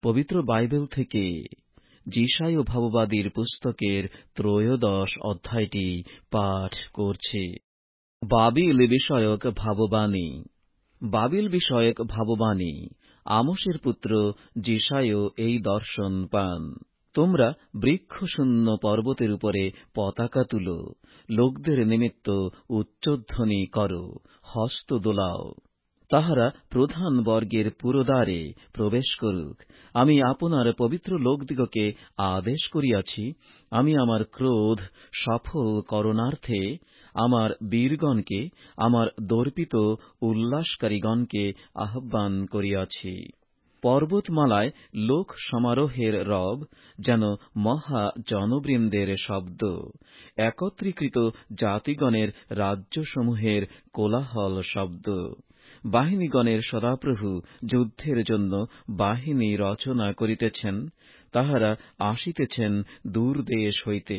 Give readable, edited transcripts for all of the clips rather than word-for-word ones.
পবিত্র বাইবেল থেকে যিশায় ভাববাদীর পুস্তকের ১৩ অধ্যায়টি পাঠ করছি। বাবিল বিষয়ক ভাববাণী। বাবিল বিষয়ক ভাববাণী। আমোসের পুত্র যিশায় এই দর্শন পান। তোমরা বৃক্ষশূন্য পর্বতের উপরে পতাকা তুলো, লোকদের নিমিত্ত উচ্চধ্বনি করো, হস্ত দোলাও। তাহারা প্রধান বর্গের পুরদ্বারে প্রবেশ করুক। আমি আপনার পবিত্র লোকদিগকে আদেশ করিয়াছি, আমি আমার ক্রোধ সফল করণার্থে আমার বীরগণকে, আমার দর্পিত উল্লাসকারীগণকে আহ্বান করিয়াছি। পর্বতমালায় লোক সমারোহের রব, যেন মহা জনবৃন্দের শব্দ, একত্রীকৃত জাতিগণের রাজ্যসমূহের কোলাহল শব্দ। বাহিনীগণের সদাপ্রভু যুদ্ধের জন্য বাহিনী রচনা করিতেছেন, তাহারা আসিতেছেন দূর দেশ হইতে।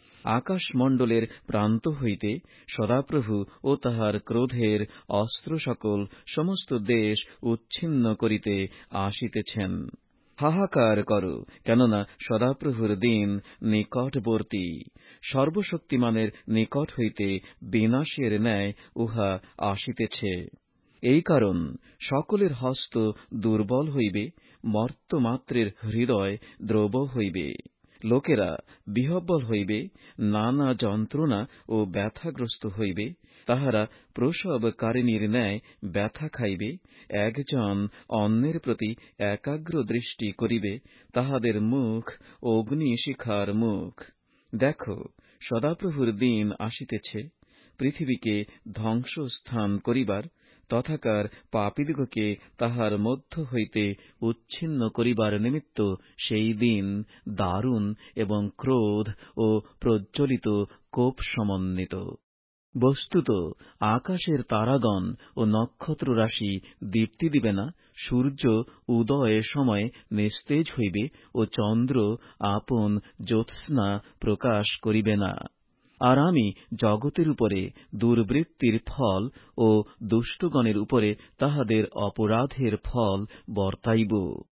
আকাশমণ্ডলের প্রান্ত হইতে সদাপ্রভু ও তাহার ক্রোধের অস্ত্র সকল সমস্ত দেশ উচ্ছিন্ন করিতে আসিতেছেন। হাহাকার কর, কেননা সদাপ্রভুর দিন নিকটবর্তী। সর্বশক্তিমানের নিকট হইতে বিনাশের ন্যায় উহা আসিতেছে। এই কারণ সকলের হস্ত দুর্বল হইবে, মর্ত্যমাত্রের হৃদয় দ্রব হইবে। লোকেরা বিহ্বল হইবে, নানা যন্ত্রণা ও ব্যথাগ্রস্ত হইবে। তাহারা প্রসবকারিণীর ন্যায় ব্যথা খাইবে, একজন অন্যের প্রতি একাগ্র দৃষ্টি করিবে, তাহাদের মুখ অগ্নিশিখার মুখ। দেখো, সদাপ্রভুর দিন আসিতেছে, পৃথিবীকে ধ্বংসস্থান করিবার, তথাকার পাপীদিগকে তাহার মধ্য হইতে উচ্ছিন্ন করিবার নিমিত্ত সেই দিন দারুণ এবং ক্রোধ ও প্রজ্বলিত কোপ সমন্বিত। বস্তুত আকাশের তারাগণ ও নক্ষত্ররাশি দীপ্তি দিবে না, সূর্য উদয়ের সময় নিস্তেজ হইবে ও চন্দ্র আপন জ্যোৎস্না প্রকাশ করিবে না। আর আমি জগতের উপরে দুর্বৃত্তির ফল ও দুষ্টগণের উপরে তাহাদের অপরাধের ফল বর্তাইব।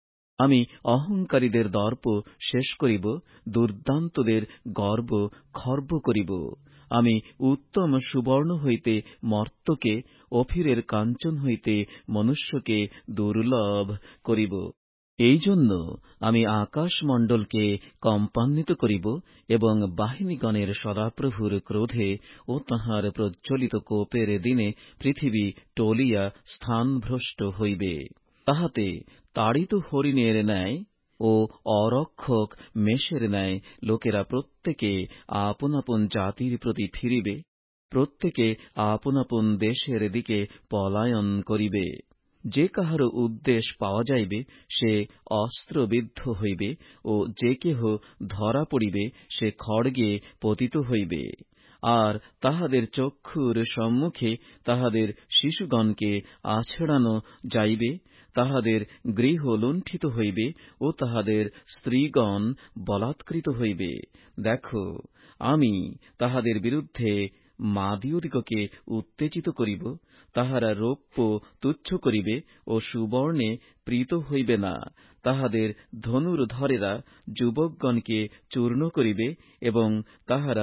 আমি অহংকারীদের দর্প শেষ করিব, দুর্দান্তদের গর্ব খর্ব করিব। আমি উত্তম সুবর্ণ হইতে মর্ত্যকে, অফিরের কাঞ্চন হইতে মনুষ্যকে দুর্লভ করিব। এই জন্য আমি আকাশমণ্ডলকে কম্পান্বিত করিব এবং বাহিনীগণের সদাপ্রভুর ক্রোধে ও তাঁহার প্রজ্বলিত কোপের দিনে পৃথিবী টলিয়া স্থানভ্রষ্ট হইবে। তাহাতে তাড়িত হরিণের ন্যায় ও অরক্ষক মেষের ন্যায় লোকেরা প্রত্যেকে আপন আপন জাতির প্রতি ফিরিবে, প্রত্যেকে আপন আপন দেশের দিকে পলায়ন করিবে। যে কাহারও উদ্দেশ পাওয়া যাইবে, সে অস্ত্রবিদ্ধ হইবে, ও যে কেহ ধরা পড়িবে, সে খড়গে পতিত হইবে। আর তাহাদের চক্ষুর সম্মুখে তাহাদের শিশুগণকে আছড়ানো যাইবে, তাহাদের গৃহ লুণ্ঠিত হইবে ও তাহাদের স্ত্রীগণ বলাৎকৃত হইবে। দেখো, আমি তাহাদের বিরুদ্ধে মাদীয়দিগকে উত্তেজিত করিব, তাহারা রৌপ্য তুচ্ছ করিবে ও সুবর্ণে প্রীত হইবে না। তাহাদের ধনুর্ধরেরা যুবকগণকে চূর্ণ করিবে এবং তাহারা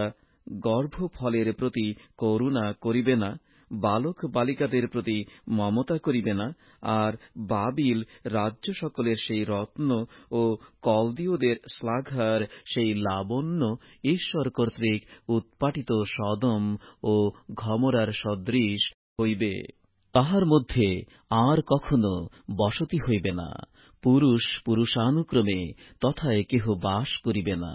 গর্ভফলের প্রতি করুণা করিবে না, বালক বালিকাদের প্রতি মমতা করিবে না। আর বাবিল রাজ্য সকলের সেই রত্ন ও কলদীয়দের শ্লাঘার সেই লাবণ্য ঈশ্বর কর্তৃক উৎপাটিত সদম ও গমোরার সদৃশ হইবে। তাহার মধ্যে আর কখনো বসতি হইবে না, পুরুষ পুরুষানুক্রমে তথায় কেহ বাস করিবে না।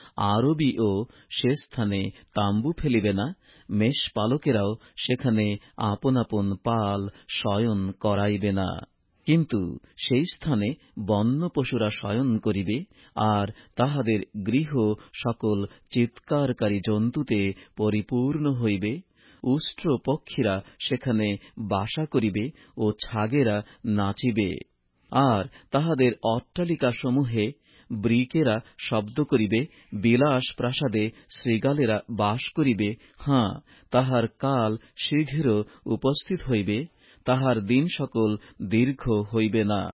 আরবীও সে স্থানে তাম্বু ফেলিবে না, মেষপালকেরাও সেখানে আপন আপন পাল শয়ন করাইবে না। কিন্তু সেই স্থানে বন্য পশুরা শয়ন করিবে, আর তাহাদের গৃহ সকল চিৎকারকারী জন্তুতে পরিপূর্ণ হইবে। উষ্ট্র পক্ষীরা সেখানে বাসা করিবে ও ছাগেরা নাচিবে। আর তাহাদের অট্টালিকাসমূহে বৃকেরা শব্দ করিবে, বিলাস প্রাসাদে শৃগালেরা বাস করিবে। হাঁ, তাহার কাল শীঘ্র উপস্থিত হইবে, তাহার দিন সকল দীর্ঘ হইবে না।